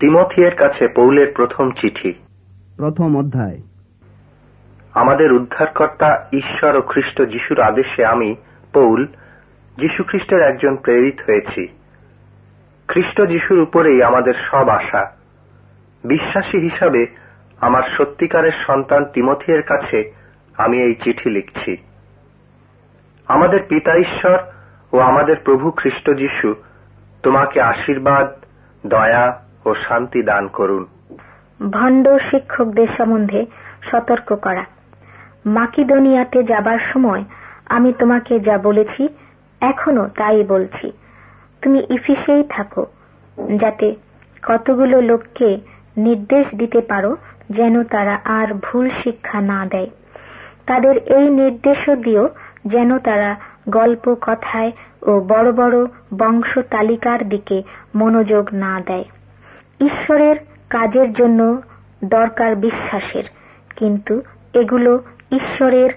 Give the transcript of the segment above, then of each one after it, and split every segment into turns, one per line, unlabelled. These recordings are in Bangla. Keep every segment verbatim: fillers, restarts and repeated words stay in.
তিমথিয়ের কাছে পৌলের প্রথম চিঠি,
প্রথম অধ্যায়।
আমাদের উদ্ধারকর্তা ঈশ্বর ও খ্রিস্ট যিশুর আদেশে আমি পৌল, যীশু খ্রিস্টের একজন প্রেরিত হয়েছি। খ্রিস্ট যিশুর উপরেই আমাদের সব আশা। বিশ্বাসী হিসাবে আমার সত্যিকারের সন্তান তিমথিয়ের কাছে আমি এই চিঠি লিখছি। আমাদের পিতা ঈশ্বর ও আমাদের প্রভু খ্রিস্ট যিশু তোমাকে আশীর্বাদ, দয়া ও শান্তি দান করুন।
ভণ্ড শিক্ষকদের সম্বন্ধে সতর্ক করা। মাকিদোনিয়াতে যাবার সময় আমি তোমাকে যা বলেছি এখনো তাই বলছি, তুমি ইফিসেই থাকো, যাতে কতগুলো লোককে নির্দেশ দিতে পারো যেন তারা আর ভুল শিক্ষা না দেয়। তাদের এই নির্দেশও দিও যেন তারা গল্প কথায় ও বড় বড় বংশ তালিকার দিকে মনোযোগ না দেয়। ঈশ্বরের কাজের জন্য দরকার বিশ্বাসের, কিন্তু এগুলো ঈশ্বরের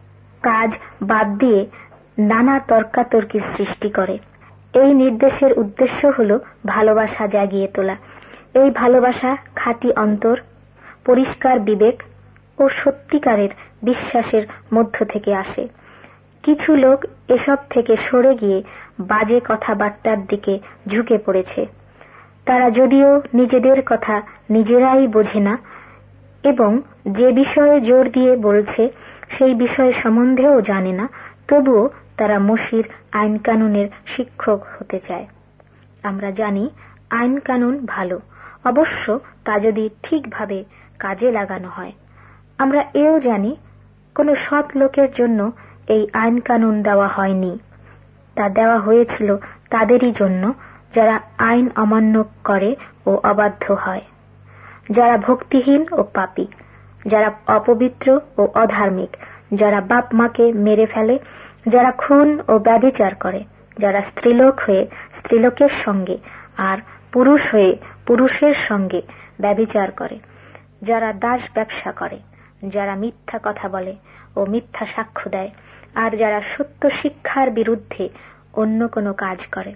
কাজ বাদ দিয়ে নানা তর্কাতর্কির সৃষ্টি করে। এই নির্দেশের উদ্দেশ্য হল ভালোবাসা জাগিয়ে তোলা। এই ভালোবাসা খাঁটি অন্তর, পরিষ্কার বিবেক ও সত্যিকারের বিশ্বাসের মধ্য থেকে আসে। কিছু লোক এসব থেকে সরে গিয়ে বাজে কথাবার্তার দিকে ঝুঁকে পড়েছে। তারা যদিও নিজেদের কথা নিজেরাই বোঝে না এবং যে বিষয়ে জোর দিয়ে বলছে সেই বিষয় সম্বন্ধেও জানে না, তবুও তারা মসির আইন কানুনের শিক্ষক হতে চায়। আমরা জানি আইন কানুন ভালো, অবশ্য তা যদি ঠিকভাবে কাজে লাগানো হয়। আমরা এও জানি কোনো সৎ লোকের জন্য এই আইন কানুন দেওয়া হয়নি, তা দেওয়া হয়েছিল তাদেরই জন্য যারা আইন অমান্য করে ও অবাধ্য হয়, যারা ভক্তিহীন ও পাপী, যারা অপবিত্র ও অধার্মিক, যারা বাপ মাকে মেরে ফেলে, যারা খুন ও ব্যভিচার করে, যারা স্ত্রীলোক হয়ে স্ত্রীলোকের সঙ্গে আর পুরুষ হয়ে পুরুষের সঙ্গে ব্যভিচার করে, যারা দাস ব্যবসা করে, যারা মিথ্যা কথা বলে ও মিথ্যা সাক্ষ্য দেয়, আর যারা সত্য শিক্ষার বিরুদ্ধে অন্য কোনো কাজ করে।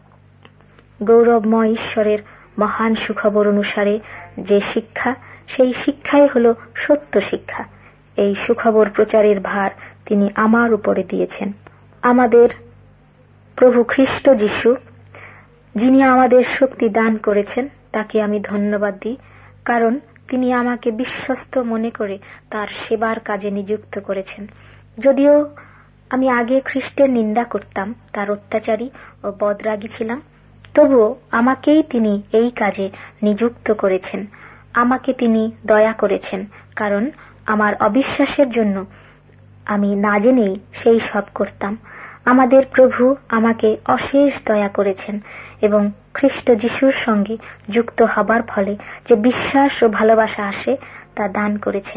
গৌরবময় ঈশ্বরের মহান সুখবর অনুসারে যে শিক্ষা, সেই শিক্ষাই হল সত্য শিক্ষা। এই সুখবর প্রচারের ভার তিনি আমার উপরে দিয়েছেন। আমাদের প্রভু খ্রিস্ট যিশু, যিনি আমাদের শক্তি দান করেছেন, তাকে আমি ধন্যবাদ দিই, কারণ তিনি আমাকে বিশ্বস্ত মনে করে তার সেবার কাজে নিযুক্ত করেছেন। যদিও আমি আগে খ্রিস্টের নিন্দা করতাম, তার অত্যাচারী ও বদরাগী ছিলাম, তবুও আমাকেই তিনি এই কাজে নিযুক্ত করেছেন। আমাকে তিনি দয়া করেছেন, কারণ আমার অবিশ্বাসের জন্য আমি না জেনেই সেই সব করতাম। আমাদের প্রভু আমাকে অশেষ দয়া করেছেন এবং খ্রিস্ট যিশুর সঙ্গে যুক্ত হবার ফলে যে বিশ্বাস ও ভালোবাসা আসে তা দান করেছেন।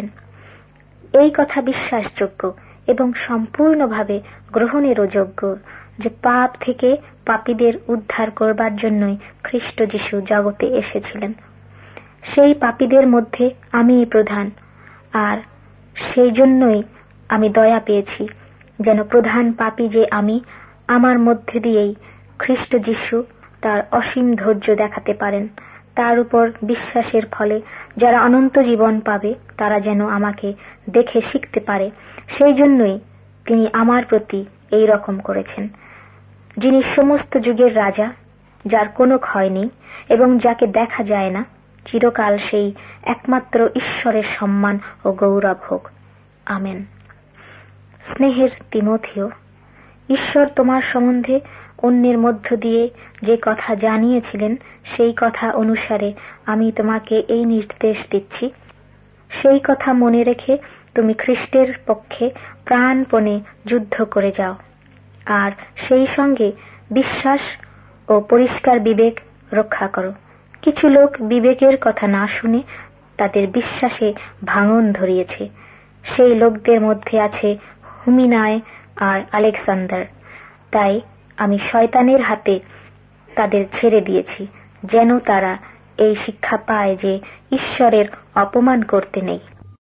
এই কথা বিশ্বাসযোগ্য এবং সম্পূর্ণভাবে গ্রহণেরও যোগ্য যে পাপ থেকে পাপীদের উদ্ধার করবার জন্যই খ্রিস্ট যিশু জগতে এসেছিলেন। সেই পাপীদের মধ্যে আমিই প্রধান, আর সেই জন্যই আমি দয়া পেয়েছি, যেন প্রধান পাপী যে আমি, আমার মধ্যে দিয়েই খ্রিস্ট যিশু তার অসীম ধৈর্য দেখাতে পারেন। তার উপর বিশ্বাসের ফলে যারা অনন্ত জীবন পাবে, তারা যেন আমাকে দেখে শিখতে পারে। সেই জন্যই তিনি আমার প্রতি এই রকম করেছেন। যিনি সমস্ত যুগের রাজা, যার কোনো ক্ষয় নেই এবং যাকে দেখা যায় না, চিরকাল সেই একমাত্র ঈশ্বরের সম্মান ও গৌরব হোক। আমেন। স্নেহের তিমথিও, ঈশ্বর তোমার সম্বন্ধে অন্যের মধ্য দিয়ে যে কথা জানিয়েছিলেন, সেই কথা অনুসারে আমি তোমাকে এই নির্দেশ দিচ্ছি। সেই কথা মনে রেখে তুমি খ্রিস্টের পক্ষে প্রাণপণে যুদ্ধ করে যাও, আর সেই সঙ্গে বিশ্বাস ও পরিষ্কার বিবেক রক্ষা করো। কিছু লোক বিবেকের কথা না শুনে তাদের বিশ্বাসে ভাঙন ধরিয়েছে। সেই লোকদের মধ্যে আছে হুমিনায় আর আলেকজান্ডার। তাই আমি শয়তানের হাতে তাদের ছেড়ে দিয়েছি, যেন তারা এই শিক্ষা পায় যে ঈশ্বরের অপমান করতে নেই।